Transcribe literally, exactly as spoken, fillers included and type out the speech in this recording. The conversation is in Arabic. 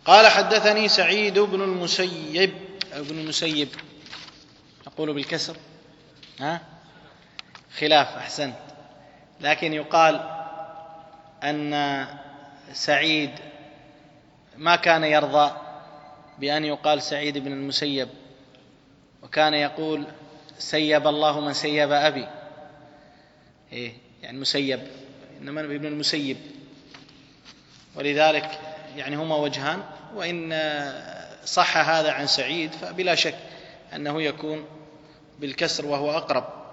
قال حدثني سعيد بن المسيب ابن المسيب، نقول بالكسر ها خلاف، أحسنت، لكن يقال أن سعيد ما كان يرضى بأن يقال سعيد بن المسيب، وكان يقول سيب الله من سيب أبي، إيه يعني مسيب، إنما ابن المسيب، ولذلك يعني هما وجهان، وإن صح هذا عن سعيد فبلا شك أنه يكون بالكسر وهو أقرب.